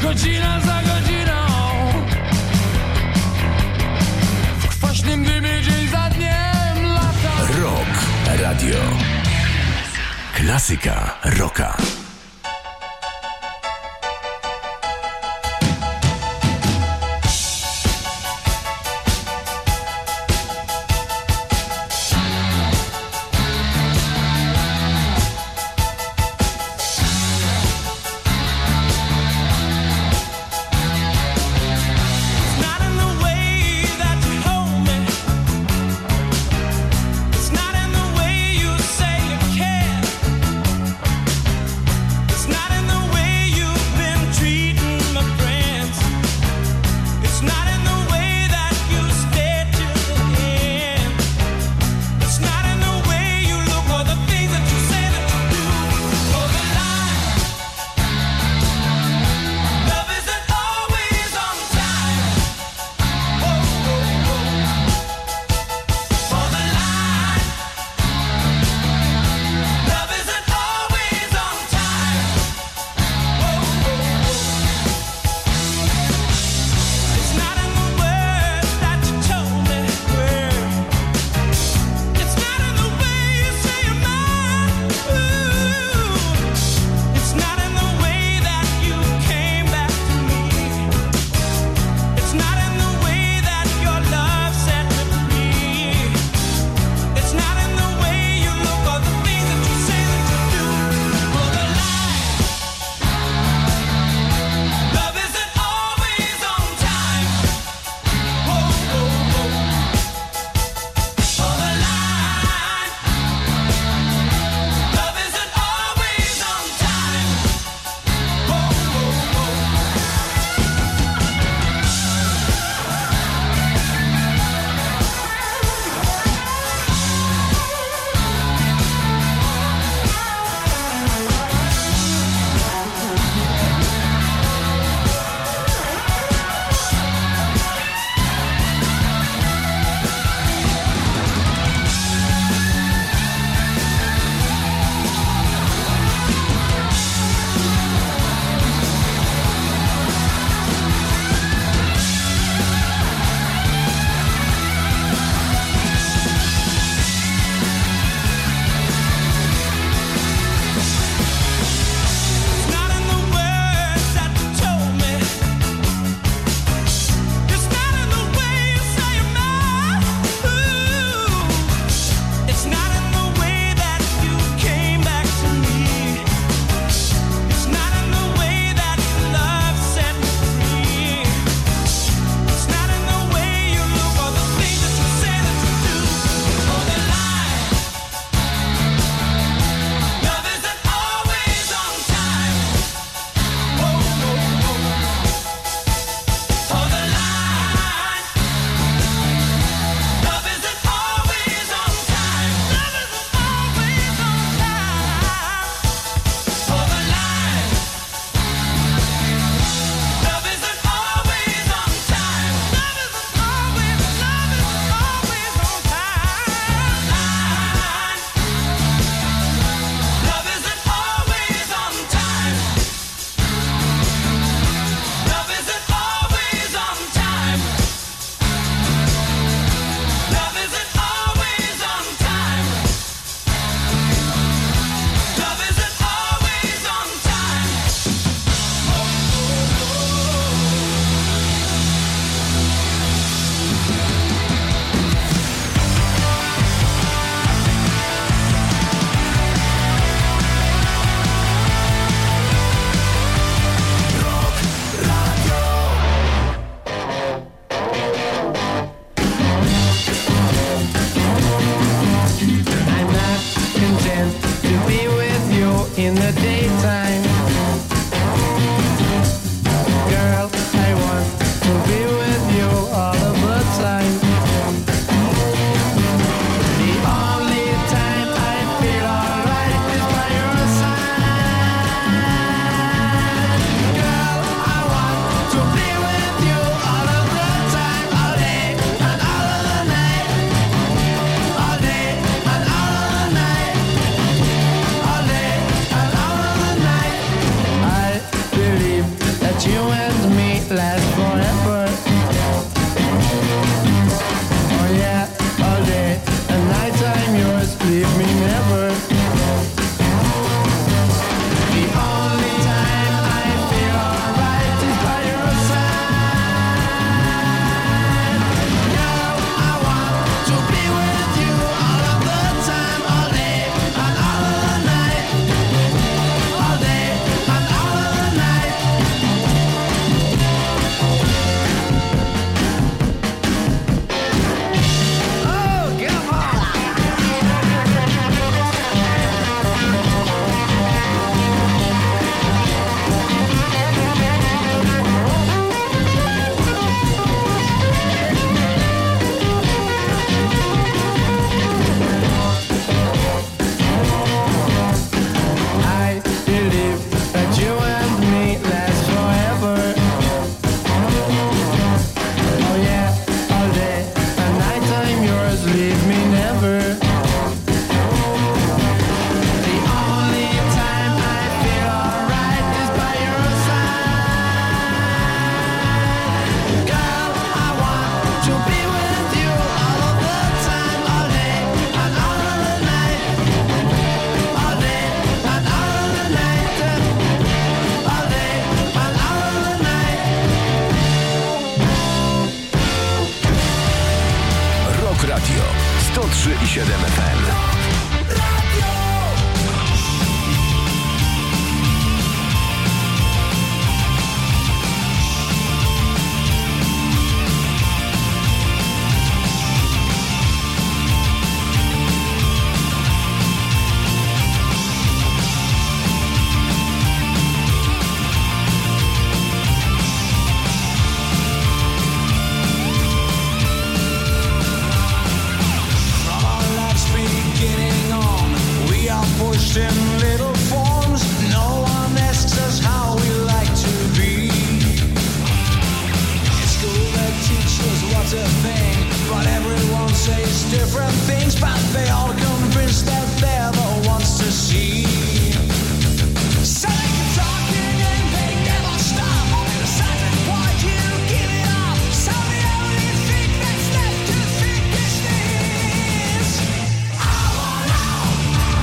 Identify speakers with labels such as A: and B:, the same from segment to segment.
A: godzina za godziną. W kwaśnym dymie dzień za dniem lata.
B: Rock Radio. Klasyka rocka.
C: It's not in the way you say you care.
B: 106,7 FM.
A: In little forms, no one asks us how we like to be. In school they teach us what's a thing, but everyone says different things, but they all convinced that they're the ones to see. So they keep talking and they never stop, and a certain point you give it up. So the only thing that's left to think is this: I want out.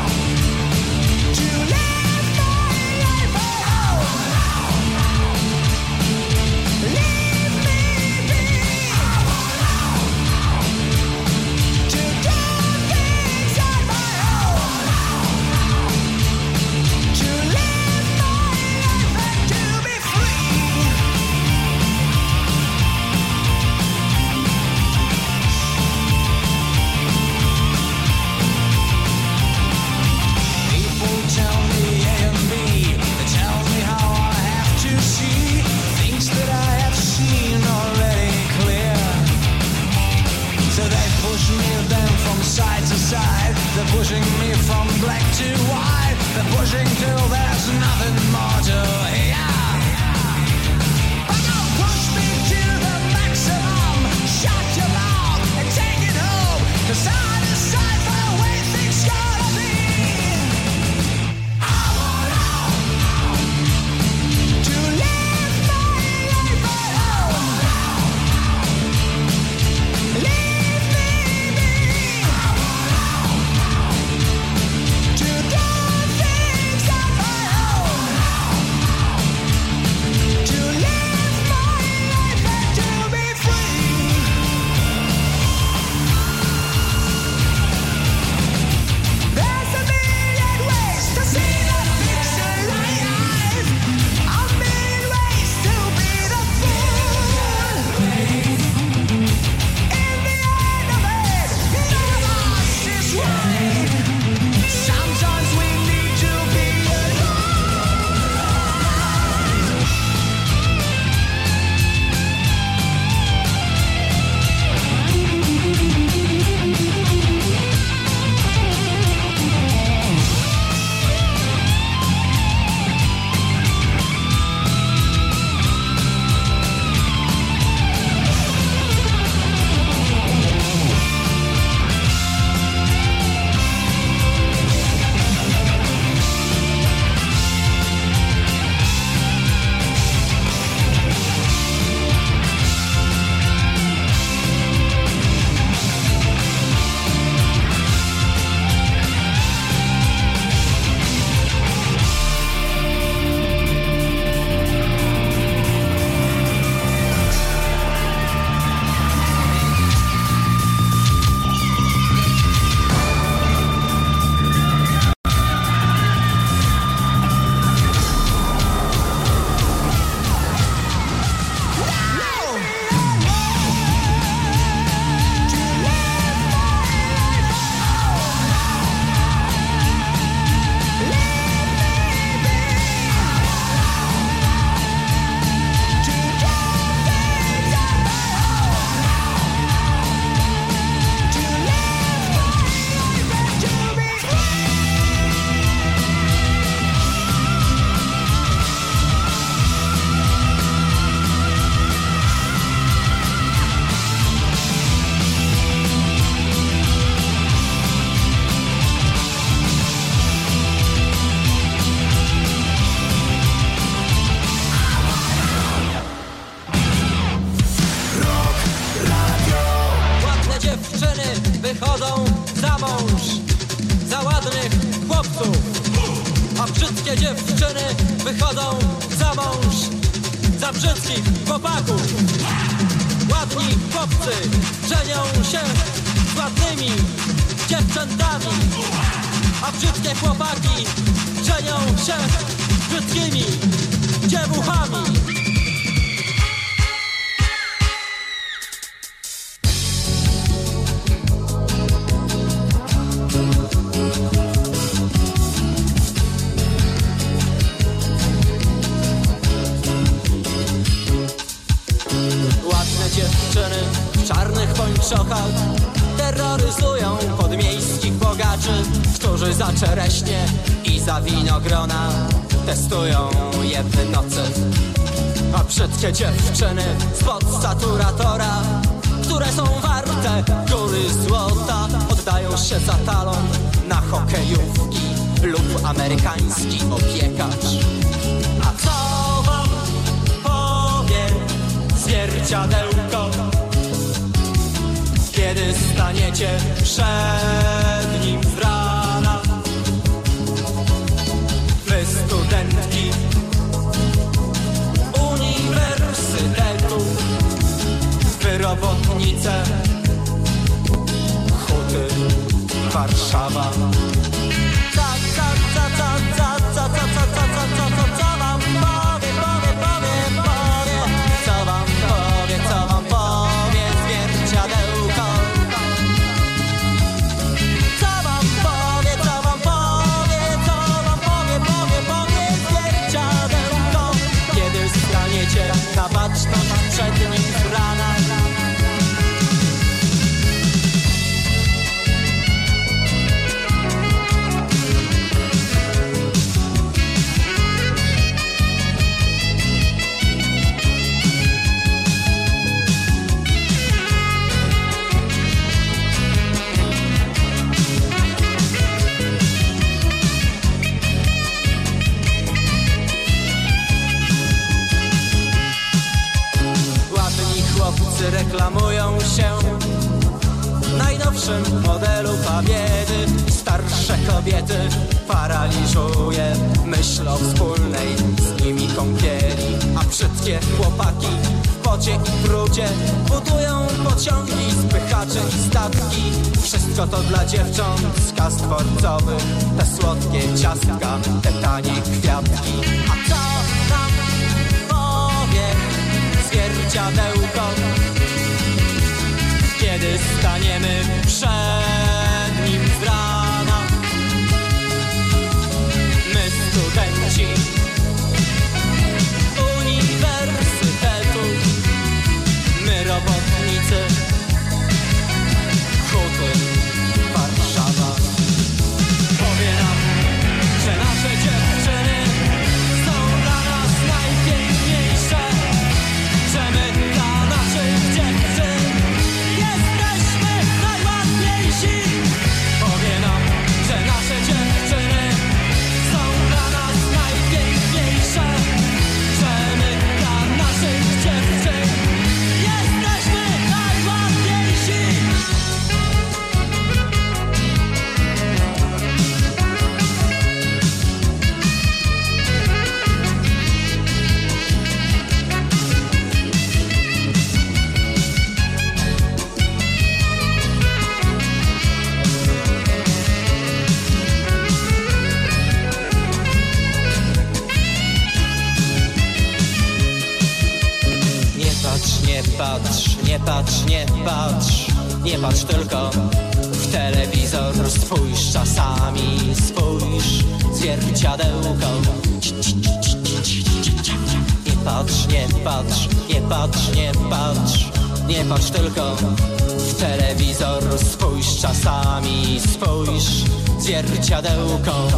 A: They're pushing me from black to white. They're pushing till there's nothing more to hear. But don't push me to the maximum. Shut your mouth and take it home, 'cause I decide the way things gotta be. I want out to live my life at home. Leave me be. To do things on my own. To live my life and to be free. There's a million ways to see the picture alive. A million ways to be the fool. In the end of it, none of us is right. Sometimes we need to be alone.
C: wychodzą za mąż, za ładnych chłopców. A brzydkie dziewczyny wychodzą za mąż, za brzydkich chłopaków. Ładni chłopcy żenią się z ładnymi dziewczętami, a brzydkie chłopaki żenią się z brzydkimi dziewuchami. Ładne dziewczyny w czarnych pończochach terroryzują podmiejskich bogaczy, którzy za czereśnie i za winogrona testują je w nocy. A brzydkie dziewczyny spod saturatora, które są warte góry złota, oddają się za talon na hokejówki lub amerykański opiekarz. A co wam powie zwierciadełko, kiedy staniecie przed nim z rana? Wy studentki uniwersytetu, wy robotnice Huty Warszawa. Co wam powie, co wam powie zwierciadełko? Co wam powie zwierciadełko, kiedy staniecie na baczność przed nim z rana? Reklamują się w najnowszym modelu pabiedy. Starsze kobiety paraliżuje myśl o wspólnej z nimi kąpieli, a brzydkie chłopaki w pocie i brudzie budują pociągi, spychacze i statki. Wszystko to dla dziewcząt z kas dworcowych, te słodkie ciastka, te tanie kwiatki. A co nam powie zwierciadełko, kiedy staniemy przed nim z rana? My studenci uniwersytetu, my robotnicy Huty Warszawa. Powie nam, że nasze dziewczyny są dla nas najpiękniejsze, że my dla naszych dziewczyn jesteśmy najładniejsi. Powie nam, że nasze dziewczyny są dla nas najpiękniejsze, że my dla naszych dziewczyn jesteśmy najładniejsi. Nie patrz tylko w telewizor, spójrz czasami, spójrz zwierciadełko. Nie patrz tylko w telewizor, spójrz czasami, spójrz zwierciadełko.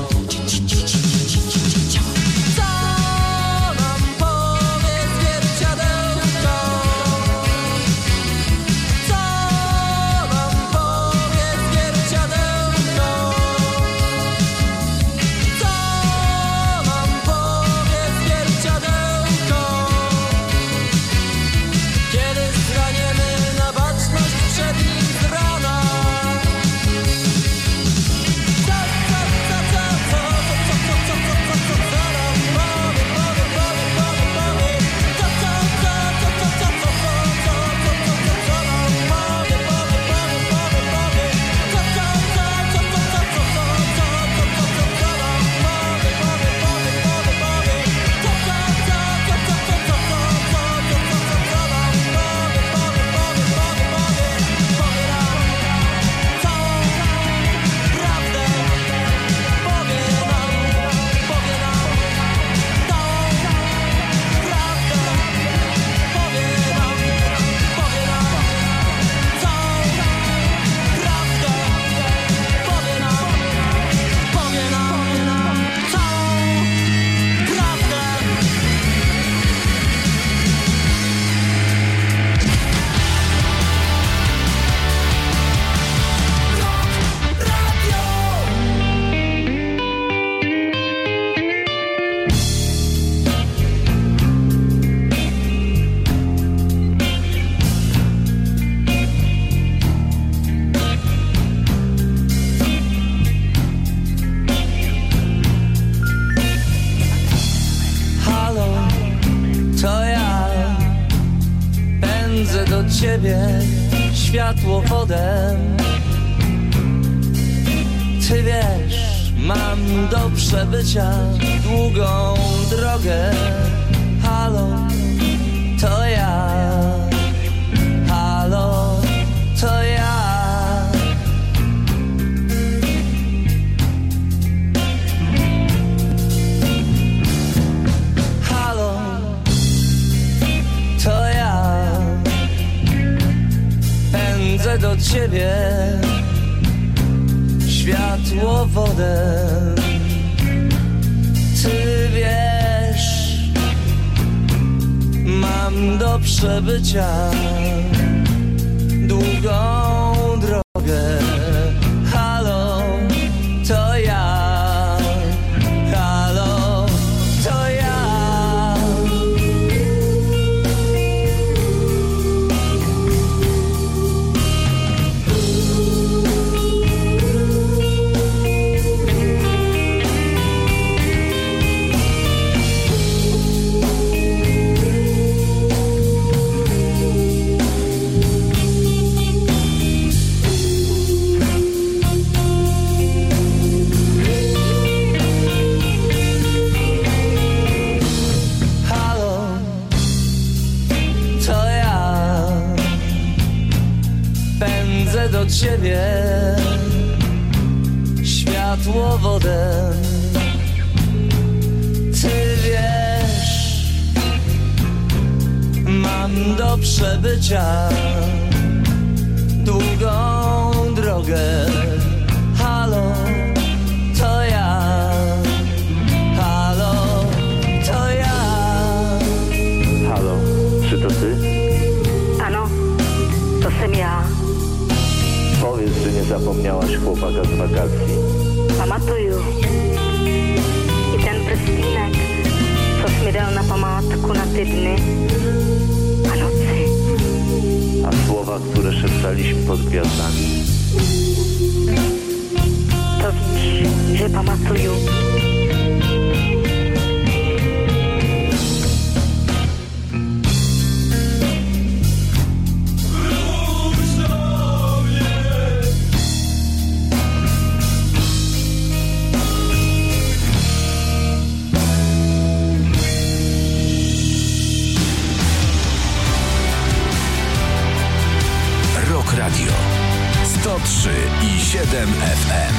D: Pędzę do ciebie światłowodem. Ty wiesz, mam do przebycia długą drogę. Halo, to ja. Halo, to ja. Halo, to ja. Pędzę do ciebie światłowodem. Ty wiesz, mam do przebycia długą drogę. Halo, to ja. Halo, to ja. Do ciebie światłowodem. Ty wiesz, mam do przebycia długą drogę. Halo, to ja. Halo, to ja.
E: Halo, czy to ty?
F: Ano, to jsem já.
E: Powiedz, że nie zapomniałaś chłopaka z wakacji.
F: Pamatuju. I ten prstínek, co jsi mi dal na památku na ty dny a noci.
E: A słowa, które szeptaliśmy pod gwiazdami.
F: To víš, že pamatuju.
B: Radio 103,7 FM.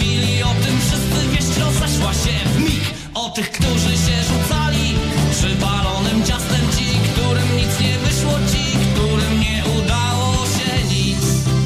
A: chwili o tym wszyscy wieść rozeszła się w mig. O tych, którzy się rzucali przypalonym ciastem, ci, którym nic nie wyszło, ci, którym nie udało się nic.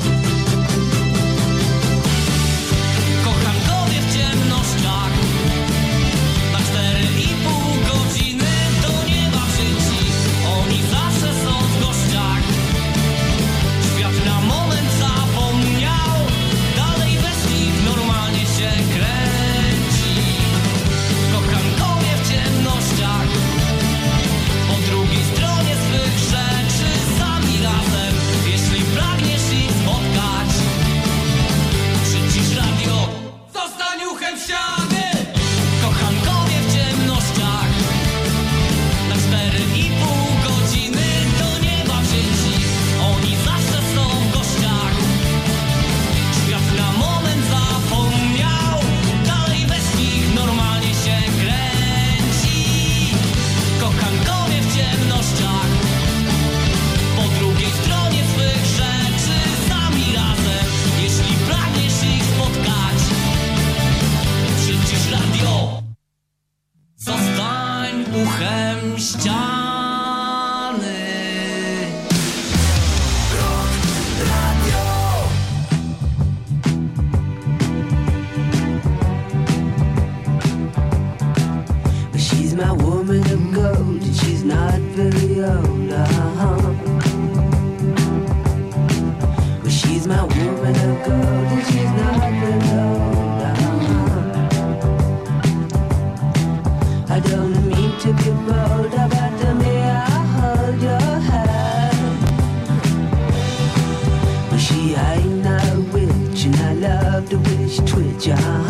A: Kochankowie w ciemnościach na 4,5 godziny do nieba wzięci. Oni zawsze są w gościach. Świat na moment zapomniał, dalej bez nich normalnie się kręci. Kochankowie w ciemnościach, po drugiej stronie swych rzeczy, sami razem, jeśli pragniesz ich spotkać. Przycisz radio, zostań uchem w ściany. Kochankowie w ciemnościach na 4,5 godziny do nieba wzięci. Oni zawsze są w gościach. Świat na moment zapomniał, dalej bez nich normalnie się kręci. Kochankowie w ciemnościach, po drugiej stronie swych rzeczy, sami razem, jeśli pragniesz ich spotkać. Przycisz radio, zostań uchem ściany.
D: She's my woman of gold, and she's not very old. Well, she's my woman of gold, and she's not very old. I don't mean to be bold, but may I hold your hand? Well, she ain't no witch, and I love the way she twitch.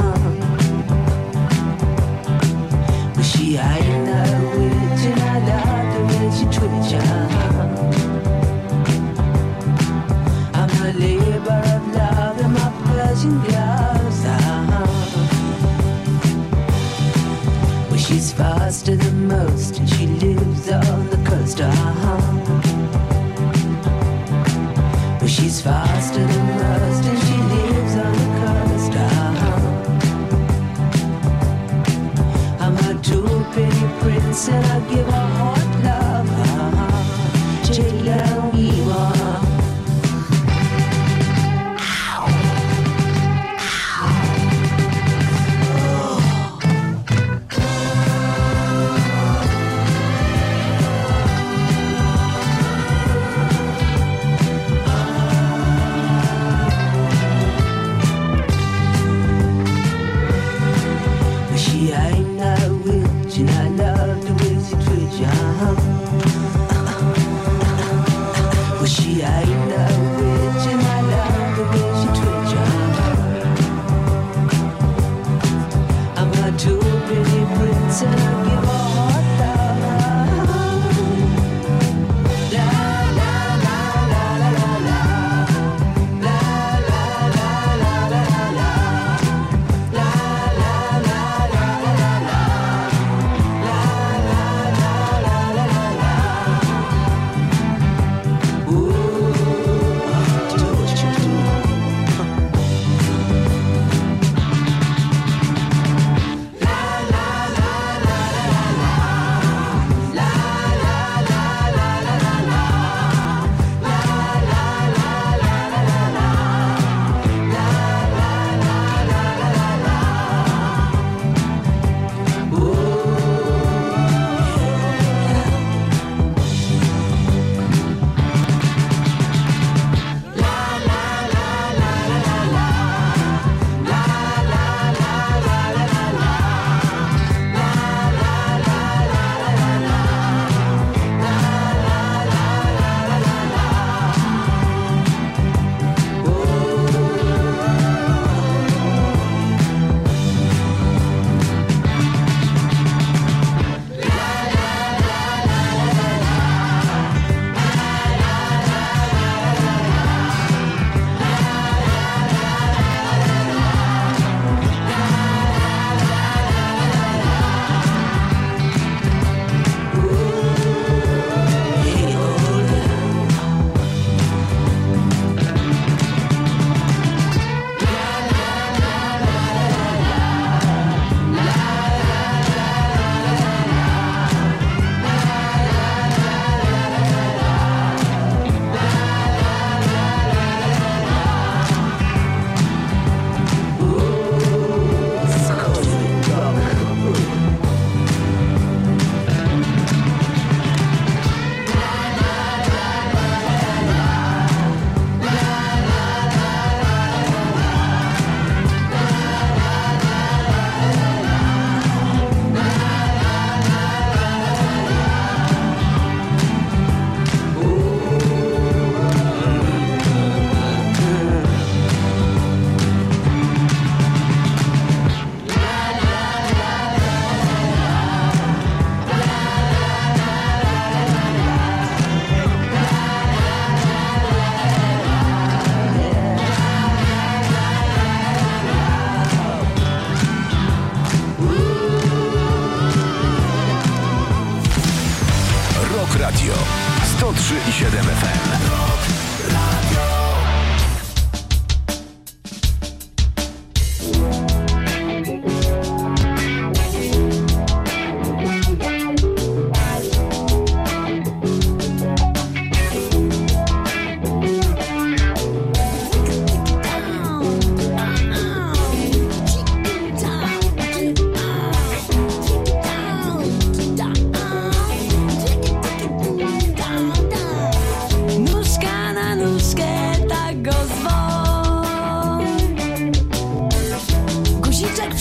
D: She ain't no witch, and I love the way she twitch. I'm a labor of love in my Persian gloves. Well, she's faster than most, and she lives on the coast. Well, she's faster than most, and she lives on the coast. I'm a true pretty prince, and I give her hot love. Take love we want. She ain't no witch, and I love the way she treats you.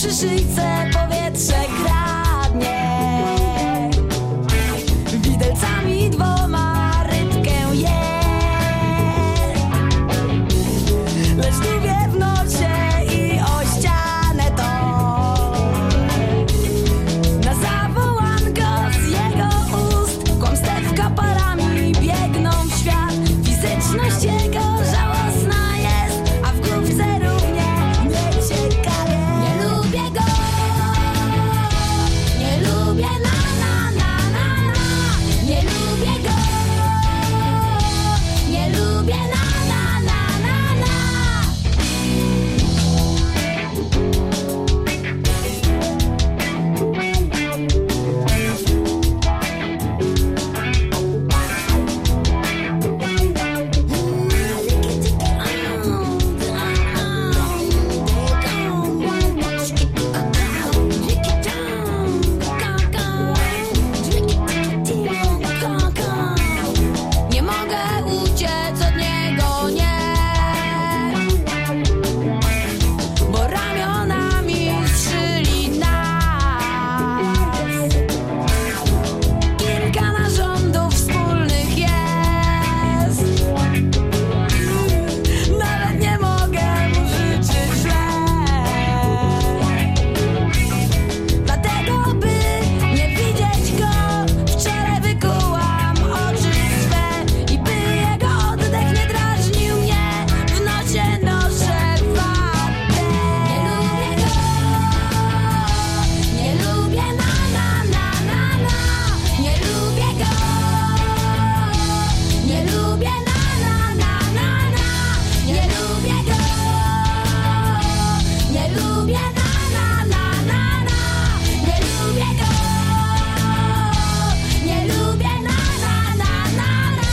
G: przy szyjce powietrze kradnie. Widelcami dwoma rybkę je, lecz długie w nosie i o ścianę to. Na zawołanko z jego ust kłamstewka parami biegną w świat. Fizyczność jego żałosna jest, a w główce równie nieciekawie. Nie lubię go, nie lubię na na na na na. Nie lubię go, nie lubię na na na na na. Nie mogę uciec od niego, nie, bo ramionami strzyli nas. Kilka narządów wspólnych jest. Nawet nie mogę mu życzyć źle. Dlatego by nie widzieć go, w czele wykułam oczy swe. I by jego oddech nie drażnił mnie, w nosie noszę watę. Nie lubię go, nie lubię na na na na na. Nie lubię go, nie lubię na na na na na. Nie lubię go, nie lubię na na na na na. Nie lubię go, nie lubię na na na na na.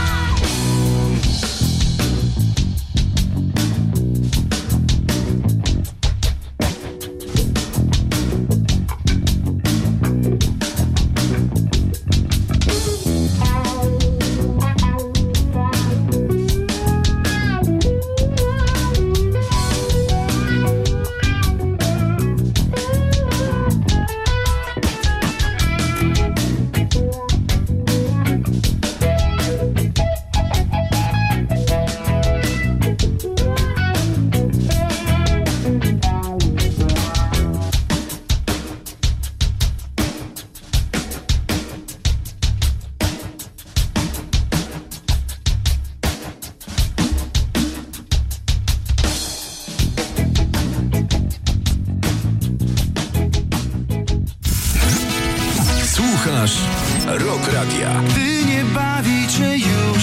B: Słuchasz Rock Radia.
A: Wy nie bawicie już.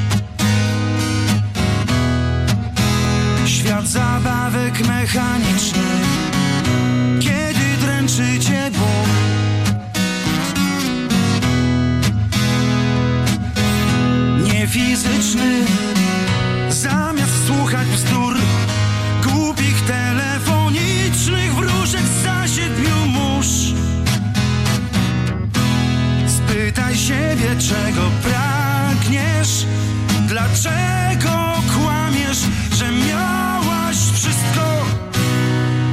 A: Świat zabawek mechanicznych, kiedy dręczycie ból. Nie fizyczny, zamiast słuchać bzdur, głupich telefonicznych wróżek za 7 mórz. Spytaj siebie, czego pragniesz, dlaczego kłamiesz, że miałaś wszystko,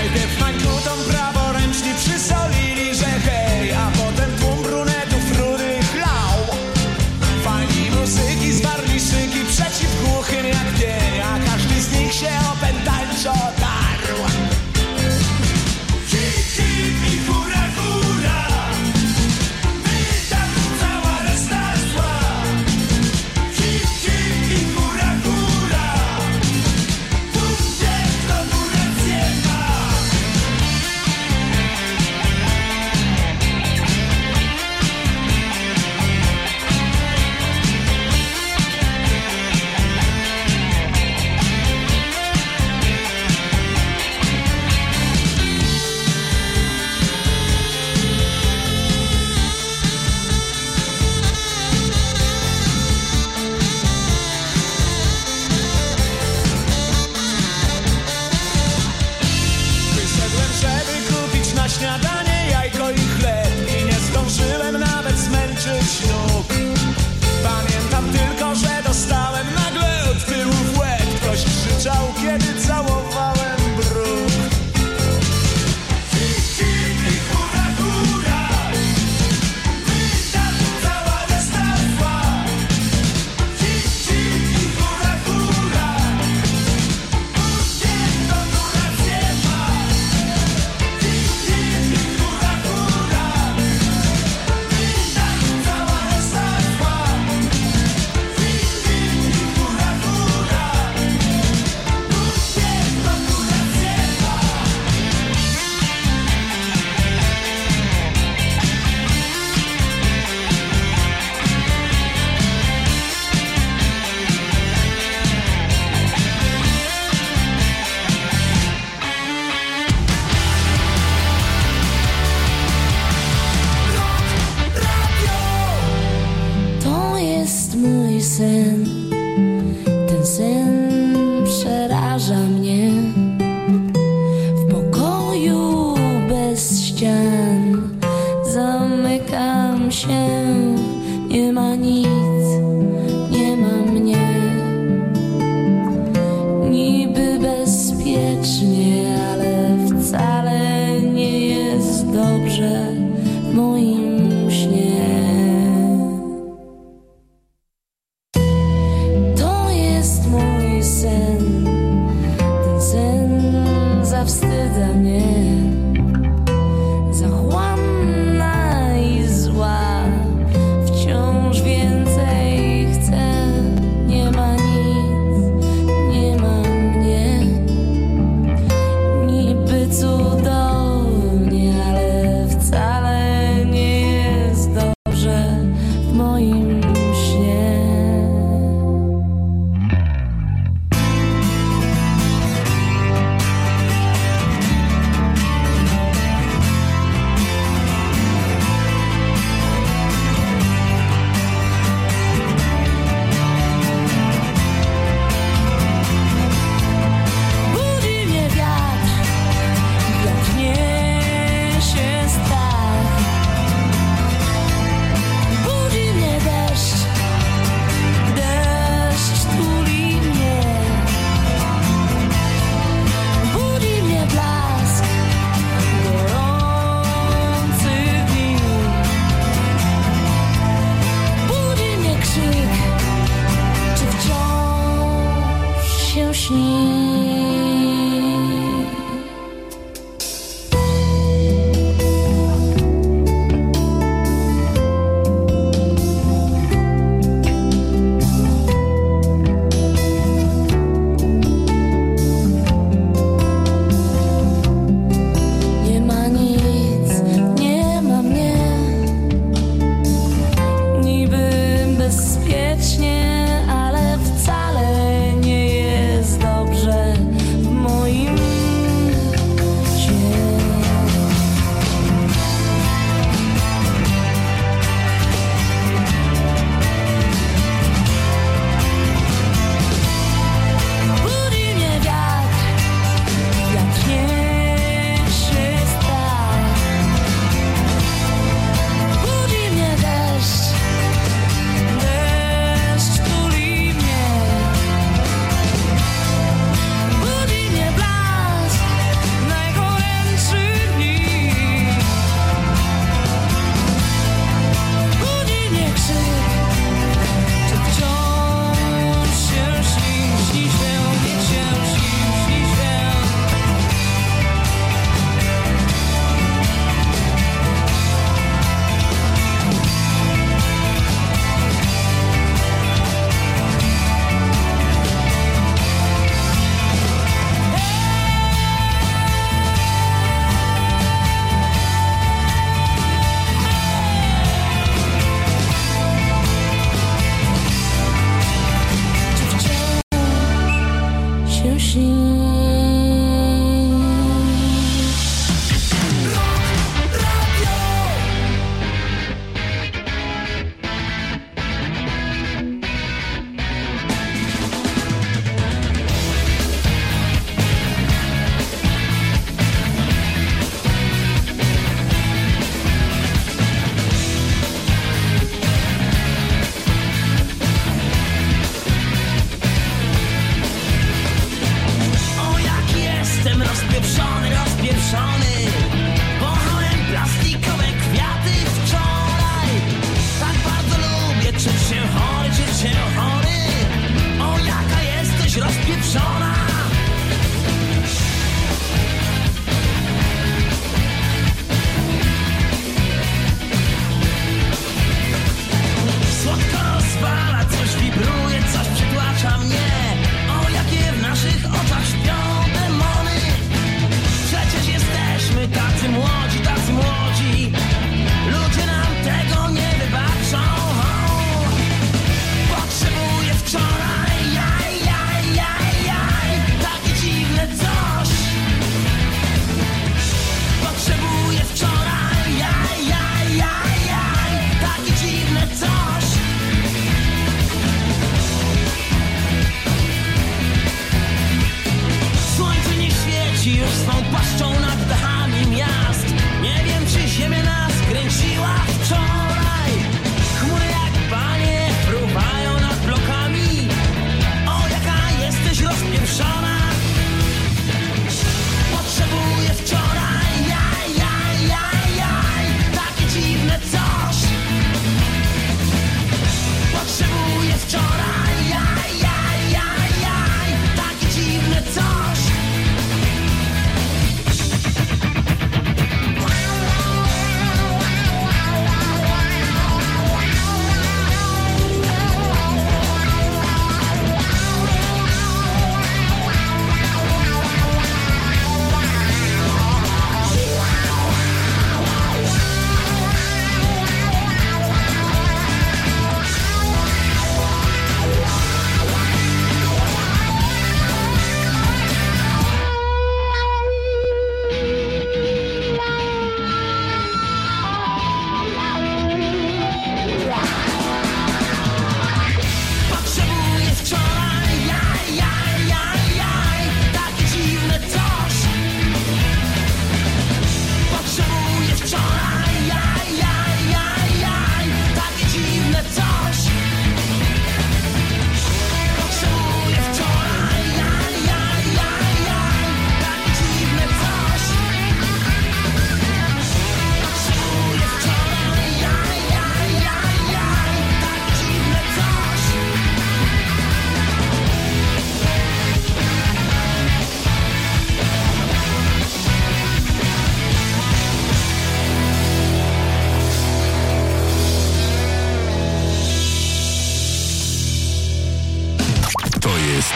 A: Najpierw mańkutą praworęczni przysolili, że hej, a potem tłum brunetów rudych lał. Fani muzyki zwarli szyki przeciw głuchym jak pień, a każdy z nich się opętańczo darł. Hip, hip i hura, hura, wydam cała reszta zła. Hip, hip i hura, hura, tu gdzie kto tu rację ma. Wyszedłem, żeby kupić na śniadanie jajko i chleb i nie zdążyłem nawet zmęczyć nóg. Pamiętam tylko, że dostałem nagle od tyłu w łeb. Ktoś krzyczał, kiedy całowałem bruk. Hip, hip i hura, hura, wydam cała reszta zła. Hip, hip i hura, hura, niech to tu rację ma. Hip, hip i hura, hura, wydam cała reszta zła. Hip, hip i hura, hura, niech to tu rację ma.
G: To jest mój sen. Ten sen przeraża mnie. W pokoju bez ścian zamykam się. Nie ma nic, nie ma mnie. Niby bezpiecznie, ale wcale nie jest dobrze w moim śnie. To jest mój sen. Ten sen zawstydza mnie. Zachłanna i zła, wciąż więcej chcę. Nie ma nic, nie ma mnie. Niby cudownie, ale wcale nie jest dobrze w moim śnie.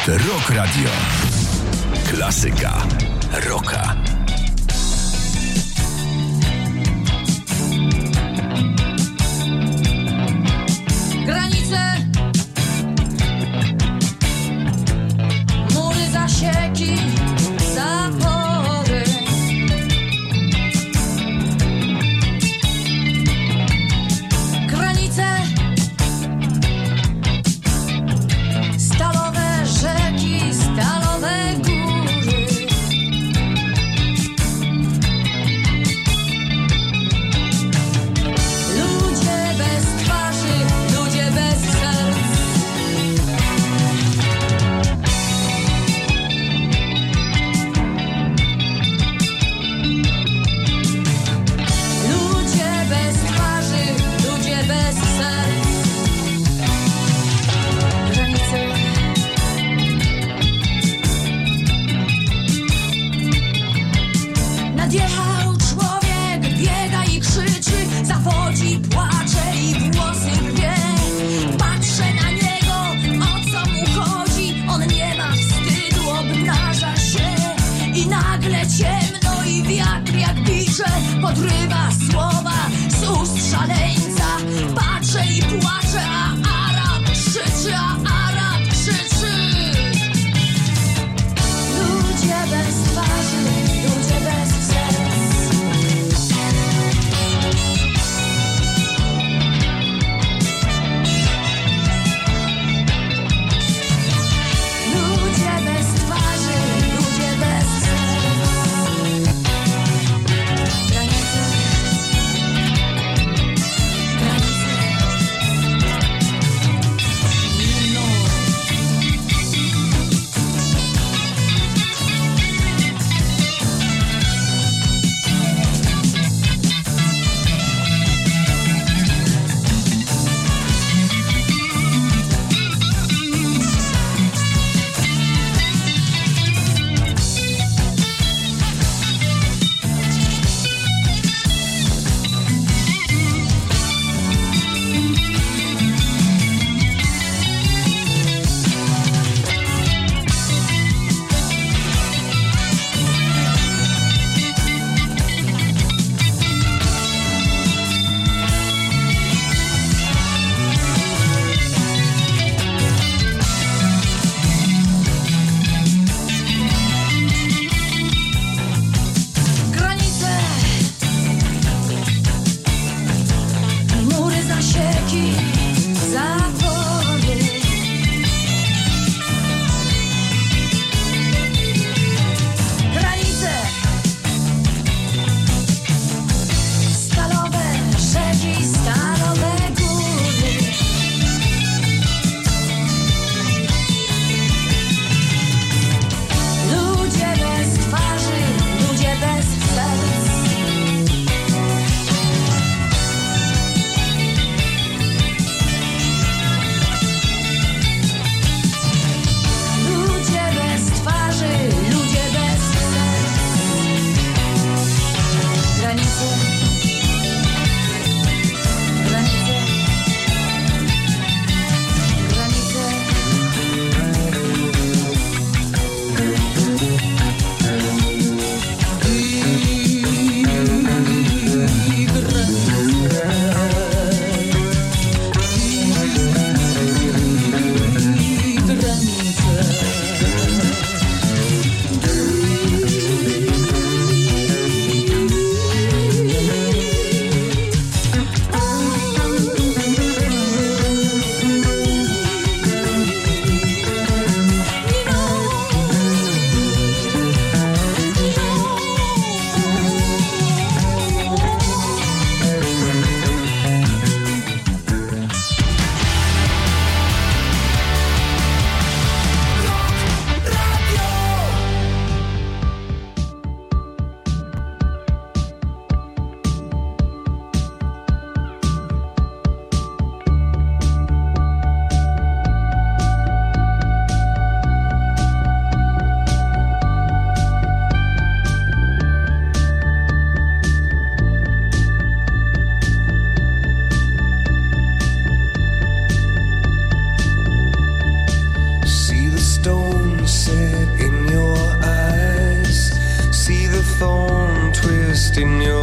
B: Rock Radio. Klasyka rocka.
G: Granice, mury, zasieki, zapory. Granice, stalowe rzeki, stalowe góry. Ludzie bez twarzy, ludzie bez serc. Ludzie bez twarzy, ludzie bez serc. Granice. Nadjechał człowiek, biega i krzyczy, zawodzi, płacze i włosy rwie. Patrzę na niego, o co mu chodzi, on nie ma wstydu, obnaża się. I nagle ciemno i wiatr jak bicze podrywa słowa z ust szaleńca. Patrzę i płaczę, a Arab krzyczy, Ludzie bez twarzy, ludzie bez serc. Ludzie bez twarzy, ludzie bez serc. Granice, granice.
H: in your